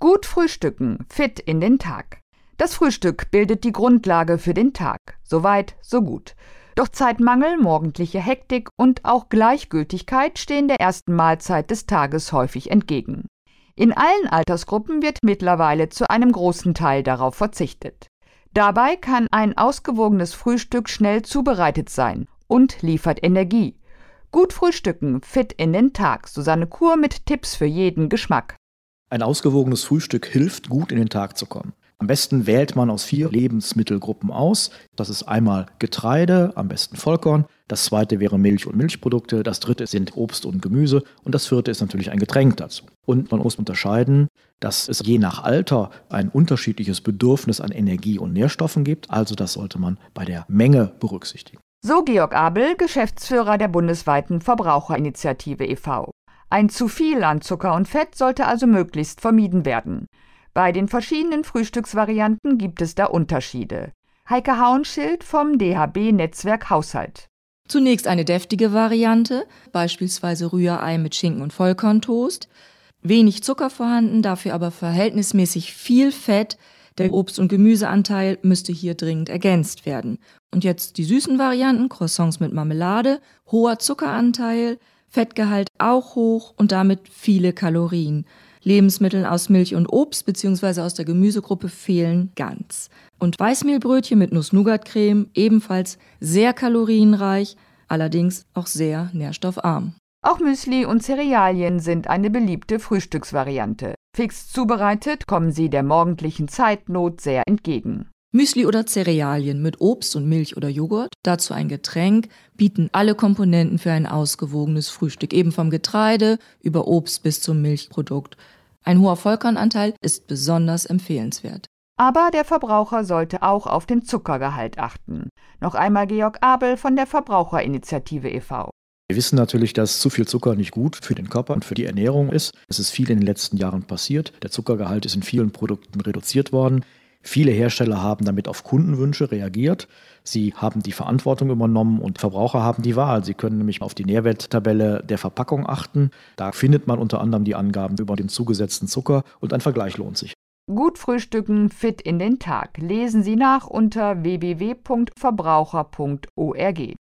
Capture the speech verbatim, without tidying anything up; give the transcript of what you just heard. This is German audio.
Gut frühstücken, fit in den Tag. Das Frühstück bildet die Grundlage für den Tag. Soweit, so gut. Doch Zeitmangel, morgendliche Hektik und auch Gleichgültigkeit stehen der ersten Mahlzeit des Tages häufig entgegen. In allen Altersgruppen wird mittlerweile zu einem großen Teil darauf verzichtet. Dabei kann ein ausgewogenes Frühstück schnell zubereitet sein und liefert Energie. Gut frühstücken, fit in den Tag. Susanne Kur mit Tipps für jeden Geschmack. Ein ausgewogenes Frühstück hilft, gut in den Tag zu kommen. Am besten wählt man aus vier Lebensmittelgruppen aus. Das ist einmal Getreide, am besten Vollkorn. Das zweite wäre Milch und Milchprodukte. Das dritte sind Obst und Gemüse. Und das vierte ist natürlich ein Getränk dazu. Und man muss unterscheiden, dass es je nach Alter ein unterschiedliches Bedürfnis an Energie und Nährstoffen gibt. Also das sollte man bei der Menge berücksichtigen. So Georg Abel, Geschäftsführer der bundesweiten Verbraucherinitiative e V Ein zu viel an Zucker und Fett sollte also möglichst vermieden werden. Bei den verschiedenen Frühstücksvarianten gibt es da Unterschiede. Heike Hauenschild vom D H B-Netzwerk Haushalt. Zunächst eine deftige Variante, beispielsweise Rührei mit Schinken und Vollkorntoast. Wenig Zucker vorhanden, dafür aber verhältnismäßig viel Fett. Der Obst- und Gemüseanteil müsste hier dringend ergänzt werden. Und jetzt die süßen Varianten, Croissants mit Marmelade, hoher Zuckeranteil, Fettgehalt auch hoch und damit viele Kalorien. Lebensmittel aus Milch und Obst bzw. aus der Gemüsegruppe fehlen ganz. Und Weißmehlbrötchen mit Nuss-Nougat-Creme ebenfalls sehr kalorienreich, allerdings auch sehr nährstoffarm. Auch Müsli und Cerealien sind eine beliebte Frühstücksvariante. Fix zubereitet kommen sie der morgendlichen Zeitnot sehr entgegen. Müsli oder Cerealien mit Obst und Milch oder Joghurt, dazu ein Getränk, bieten alle Komponenten für ein ausgewogenes Frühstück, eben vom Getreide über Obst bis zum Milchprodukt. Ein hoher Vollkornanteil ist besonders empfehlenswert. Aber der Verbraucher sollte auch auf den Zuckergehalt achten. Noch einmal Georg Abel von der Verbraucherinitiative e V Wir wissen natürlich, dass zu viel Zucker nicht gut für den Körper und für die Ernährung ist. Es ist viel in den letzten Jahren passiert. Der Zuckergehalt ist in vielen Produkten reduziert worden. Viele Hersteller haben damit auf Kundenwünsche reagiert. Sie haben die Verantwortung übernommen und Verbraucher haben die Wahl. Sie können nämlich auf die Nährwerttabelle der Verpackung achten. Da findet man unter anderem die Angaben über den zugesetzten Zucker und ein Vergleich lohnt sich. Gut frühstücken, fit in den Tag. Lesen Sie nach unter w w w punkt verbraucher punkt org.